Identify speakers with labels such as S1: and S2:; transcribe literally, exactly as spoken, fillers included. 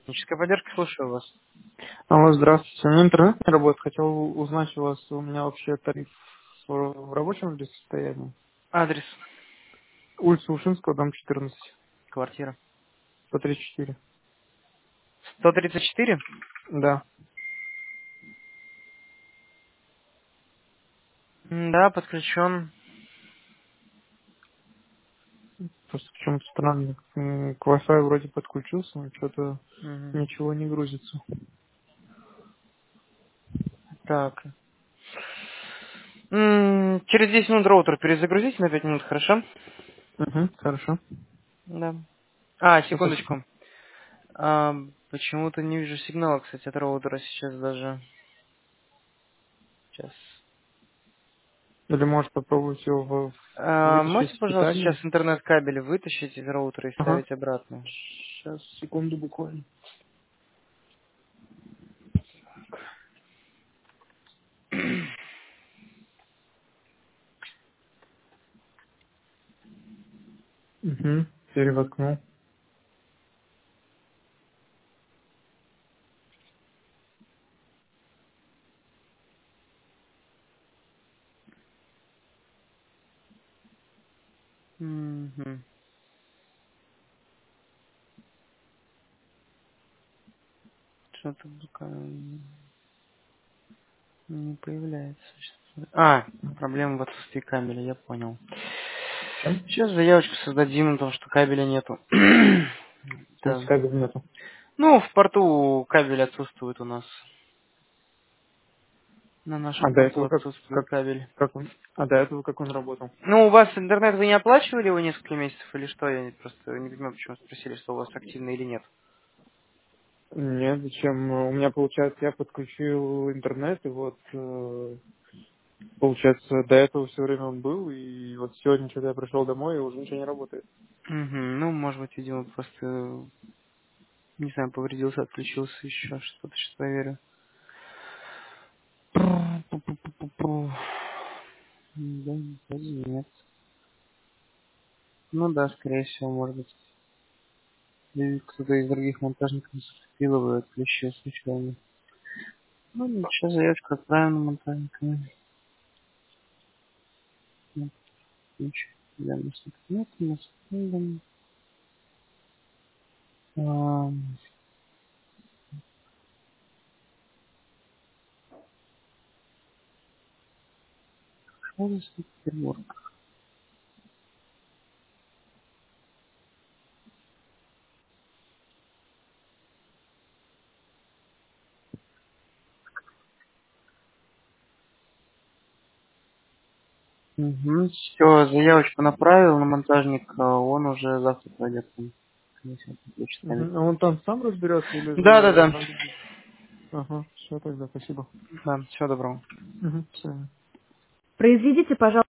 S1: Техническая поддержка, слушаю вас.
S2: Алло, здравствуйте. У меня интернет не работает. Хотел узнать у вас, у меня вообще тариф в в рабочем ли состоянии?
S1: Адрес,
S2: Улица Ушинского, дом четырнадцать,
S1: квартира.
S2: сто тридцать четыре.
S1: сто тридцать четыре?
S2: Да.
S1: М, Да, подключен.
S2: Просто в чем странно. М, К Wi-Fi вроде подключился, но что-то
S1: Мгм.
S2: ничего не грузится.
S1: Так. М, Через десять минут роутер перезагрузите на пять минут, хорошо?
S2: Угу, хорошо.
S1: Да. А,
S2: Все, спасибо.
S1: секундочку. А, почему-то не вижу сигнала, кстати, от роутера сейчас даже. Сейчас.
S2: Или может попробовать его в-
S1: А,
S2: вытащить
S1: можете,
S2: с
S1: пожалуйста, сейчас
S2: питания?
S1: интернет-кабель вытащить из роутера и
S2: Ага.
S1: вставить обратно?
S2: Сейчас, секунду буквально. Угу. Перевоткнул.
S1: Мгм. Что-то пока не появляется. Сейчас. А, проблема в отсутствии кабеля, я понял.
S2: Чем?
S1: Сейчас заявочку создадим, потому что кабеля нету.
S2: В смысле
S1: Да.
S2: кабеля нету?
S1: Ну, в порту кабель отсутствует у нас. На нашем
S2: А до
S1: порту
S2: этого как,
S1: отсутствует
S2: как,
S1: кабель.
S2: как он, а до этого как он работал?
S1: Ну, у вас интернет вы не оплачивали его несколько месяцев или что? Я просто не понимаю, почему спросили, что у вас активно или нет.
S2: Нет, зачем? У меня, получается, я подключил интернет, и вот, э, получается, до этого все время он был, и вот сегодня что-то я пришел домой, и уже ничего не работает.
S1: Мгм. Ну, может быть, видимо, просто, не знаю, повредился, отключился, еще что-то, сейчас проверю. Пу-пу-пу-пу-пу. Да, вроде нет. Ну да, скорее всего, может быть. Или кто-то из других монтажников зацепил его и отключил случайно. Ну, ничего, заявочку отправим на монтажника. Ну, ничего. Да, у нас тут нет, у нас нет. Ам, Что за Санкт-Петербург? Угу, все, заявочку направил на монтажник, а он уже завтра пойдет. там, конечно, подключит кабель.
S2: Мгм. А он там сам разберется, или
S1: Да, да,
S2: же
S1: да.
S2: надо будет? Ага, все тогда, спасибо.
S1: Да, всего доброго.
S2: Угу, все.
S1: Произведите, пожалуйста.